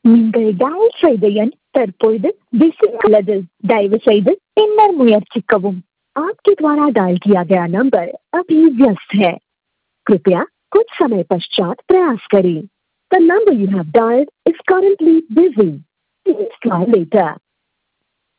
நீங்கள் டயல் செய்த எண் தற்பொழுது பிஸி உள்ளது. தயவு செய்து பின்னர் முயற்சிக்கவும். आपके द्वारा डायल किया गया नंबर अभी व्यस्त है. कृपया कुछ समय पश्चात प्रयास करें. The number you have dialed is currently busy. Please try later.